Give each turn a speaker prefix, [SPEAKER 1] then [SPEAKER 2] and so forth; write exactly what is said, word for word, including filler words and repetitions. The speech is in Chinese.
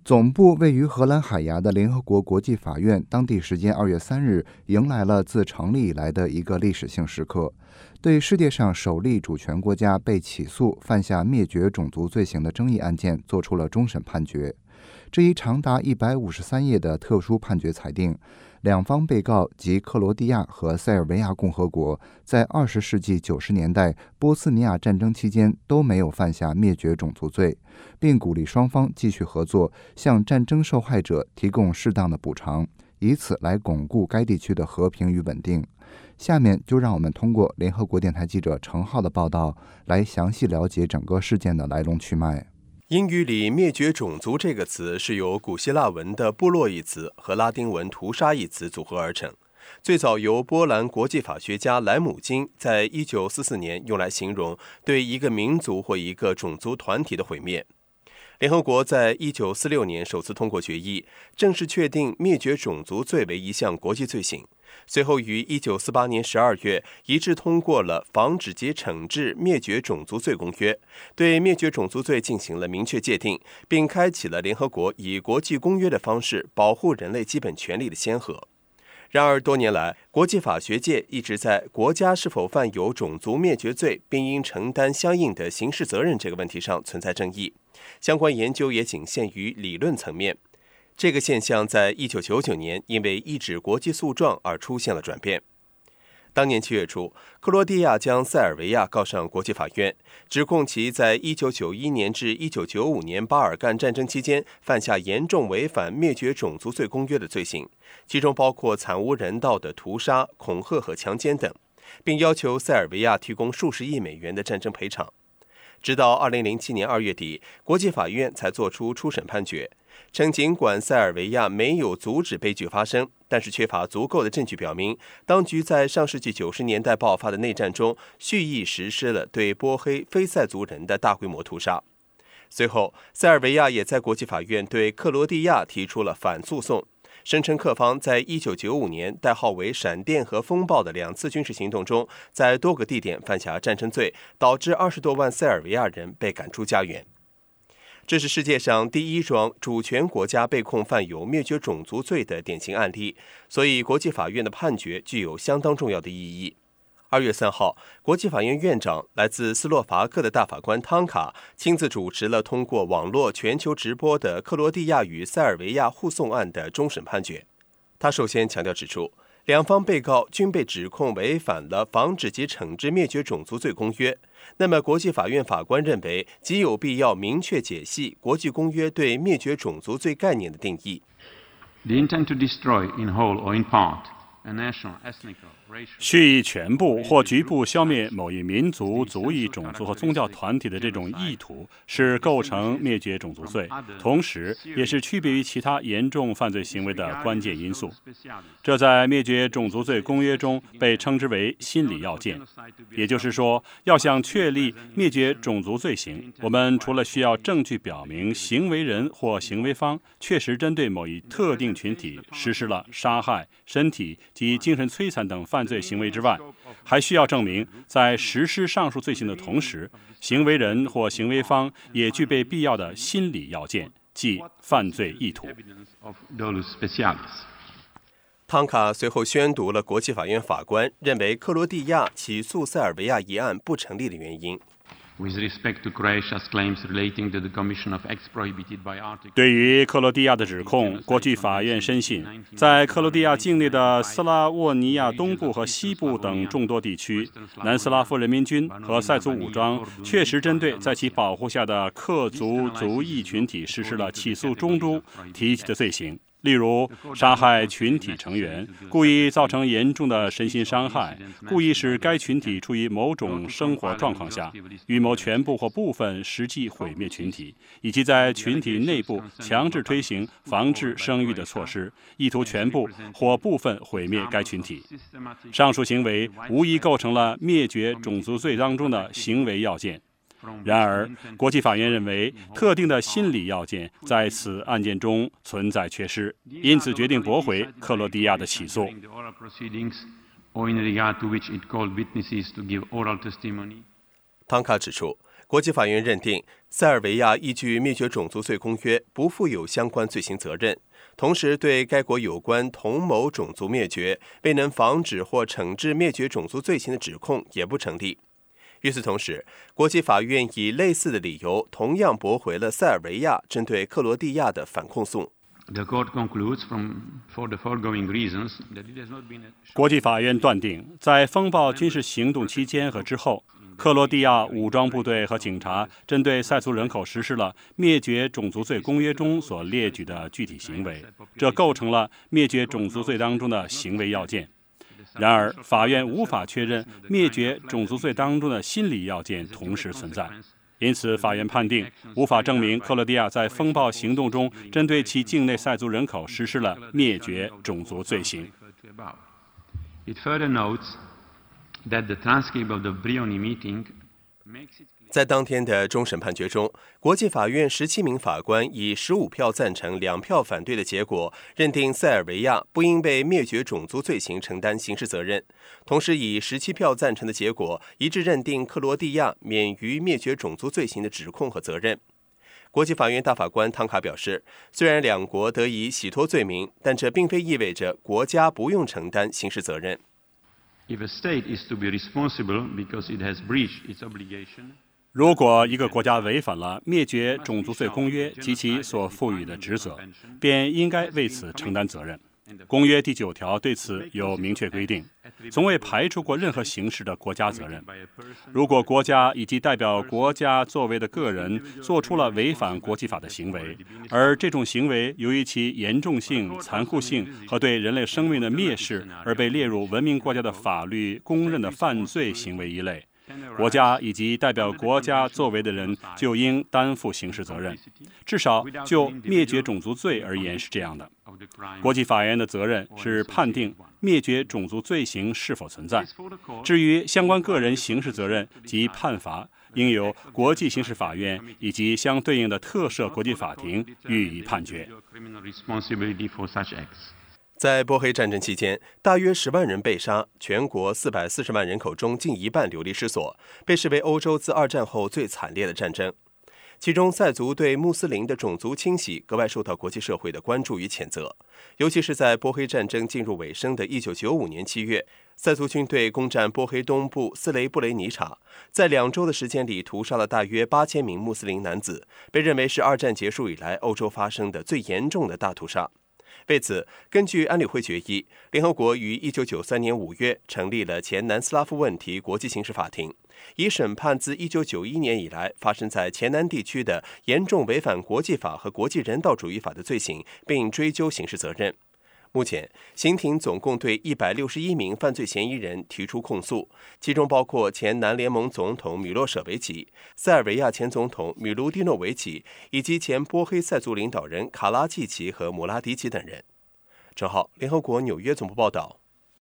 [SPEAKER 1] 总部位于荷兰海牙的联合国国际法院，当地时间二月三日迎来了自成立以来的一个历史性时刻，对世界上首例主权国家被起诉犯下灭绝种族罪行的争议案件作出了终审判决。这一长达一百五十三页的特殊判决裁定，两方被告即克罗地亚和塞尔维亚共和国在二十世纪九十年代波斯尼亚战争期间都没有犯下灭绝种族罪，并鼓励双方继续合作，向战争受害者提供适当的补偿，以此来巩固该地区的和平与稳定。下面就让我们通过联合国电台记者程浩的报道，来详细了解整个事件的来龙去脉。
[SPEAKER 2] 英语里灭绝种族这个词是由古希腊文的部落一词和拉丁文屠杀一词组合而成，最早由波兰国际法学家莱姆金在一九四四年用来形容对一个民族或一个种族团体的毁灭。联合国在一九四六年首次通过决议，正式确定灭绝种族罪为一项国际罪行。随后于一九四八年十二月一致通过了《防止及惩治灭绝种族罪公约》，对灭绝种族罪进行了明确界定，并开启了联合国以国际公约的方式保护人类基本权利的先河。然而多年来，国际法学界一直在国家是否犯有种族灭绝罪并应承担相应的刑事责任这个问题上存在争议，相关研究也仅限于理论层面。这个现象在一九九九年因为一纸国际诉状而出现了转变。当年七月初，克罗地亚将塞尔维亚告上国际法院，指控其在一九九一年至一九九五年巴尔干战争期间犯下严重违反灭绝种族罪公约的罪行，其中包括惨无人道的屠杀、恐吓和强奸等，并要求塞尔维亚提供数十亿美元的战争赔偿。直到二零零七年二月底，国际法院才作出初审判决，称尽管塞尔维亚没有阻止悲剧发生，但是缺乏足够的证据表明，当局在上世纪九十年代爆发的内战中蓄意实施了对波黑非塞族人的大规模屠杀。随后，塞尔维亚也在国际法院对克罗地亚提出了反诉讼，声称克方在一九九五年代号为闪电和风暴的两次军事行动中，在多个地点犯下战争罪，导致二十多万塞尔维亚人被赶出家园。这是世界上第一桩主权国家被控犯有灭绝种族罪的典型案例，所以国际法院的判决具有相当重要的意义。二月三号，国际法院院长来自斯洛伐克的大法官汤卡亲自主持了通过网络全球直播的克罗地亚与塞尔维亚互送案的终审判决。他首先强调指出，两方被告均被指控违反了《防止及惩治灭绝种族罪公约》，那么国际法院法官认为极有必要明确解析国际公约对灭绝种族罪概念的定义。
[SPEAKER 3] The intent to destroy in whole or in part a national, ethnic, racial
[SPEAKER 4] 蓄意全部或局部消灭某一民族、族裔、种族和宗教团体的这种意图，是构成灭绝种族罪，同时也是区别于其他严重犯罪行为的关键因素。这在灭绝种族罪公约中被称之为心理要件。也就是说，要想确立灭绝种族罪行，我们除了需要证据表明行为人或行为方确实针对某一特定群体实施了杀害、身体及精神摧残等犯罪行为之外，还需要证明在实施上述罪行的同时，行为人或行为方也具备必要的心理要件，即犯罪意图。
[SPEAKER 2] 汤卡随后宣读了国际法院法官认为克罗地亚起诉塞尔维亚一案不成立的原因。
[SPEAKER 4] 对于克罗地亚的指控，国际法院深信，在克罗地亚境内的斯拉沃尼亚东部和西部等众多地区，南斯拉夫人民军和塞族武装确实针对在其保护下的克族族裔群体实施了起诉中中提起的罪行。例如杀害群体成员、故意造成严重的身心伤害、故意使该群体处于某种生活状况下，预谋全部或部分实际毁灭群体，以及在群体内部强制推行防治生育的措施，意图全部或部分毁灭该群体。上述行为无疑构成了灭绝种族罪当中的行为要件。然而，国际法院认为特定的心理要件在此案件中存在缺失，因此决定驳回克罗地亚的起诉。
[SPEAKER 2] 汤卡指出， 国际法院认定塞尔维亚依据灭绝种族罪公约不负有相关罪行责任，同时对该国有关同谋种族灭绝、未能防止或惩治灭绝种族罪行的指控也不成立。与此同时，国际法院以类似的理由同样驳回了塞尔维亚针对克罗地亚的反控诉。
[SPEAKER 4] 国际法院断定，在风暴军事行动期间和之后，克罗地亚武装部队和警察针对塞族人口实施了灭绝种族罪公约中所列举的具体行为，这构成了灭绝种族罪当中的行为要件。然而，法院无法确认灭绝种族罪当中的心理要件同时存在，因此法院判定无法证明克罗地亚在风暴行动中针对其境内塞族人口实施了灭绝种族罪行。
[SPEAKER 2] 在当天的终审判决中，国际法院十七名法官以十五票赞成、两票反对的结果，认定塞尔维亚不应被灭绝种族罪行承担刑事责任；同时以十七票赞成的结果，一致认定克罗地亚免于灭绝种族罪行的指控和责任。国际法院大法官汤卡表示，虽然两国得以洗脱罪名，但这并非意味着国家不用承担刑事责任。
[SPEAKER 3] If a state is to be responsible because it has breached its obligation,
[SPEAKER 4] 如果一个国家违反了灭绝种族罪公约及其所赋予的职责，便应该为此承担责任。公约第九条对此有明确规定，从未排除过任何形式的国家责任。如果国家以及代表国家作为的个人做出了违反国际法的行为，而这种行为由于其严重性、残酷性和对人类生命的蔑视而被列入文明国家的法律公认的犯罪行为一类，国家以及代表国家作为的人就应担负刑事责任，至少就灭绝种族罪而言是这样的。国际法院的责任是判定灭绝种族罪行是否存在，至于相关个人刑事责任及判罚，应由国际刑事法院以及相对应的特赦国际法庭予以判决。
[SPEAKER 2] 在波黑战争期间，大约十万人被杀，全国四百四十万人口中近一半流离失所，被视为欧洲自二战后最惨烈的战争。其中，塞族对穆斯林的种族清洗格外受到国际社会的关注与谴责，尤其是在波黑战争进入尾声的一九九五年七月，塞族军队攻占波黑东部斯雷布雷尼察，在两周的时间里屠杀了大约八千名穆斯林男子，被认为是二战结束以来欧洲发生的最严重的大屠杀。为此，根据安理会决议，联合国于一九九三年五月成立了前南斯拉夫问题国际刑事法庭，以审判自一九九一年以来发生在前南地区的严重违反国际法和国际人道主义法的罪行，并追究刑事责任。目前，刑庭总共对一百六十一名犯罪嫌疑人提出控诉，其中包括前南联盟总统米洛舍维奇、塞尔维亚前总统米卢蒂诺维奇以及前波黑塞族领导人卡拉季奇和姆拉迪奇等人。郑浩，联合国纽约总部报道。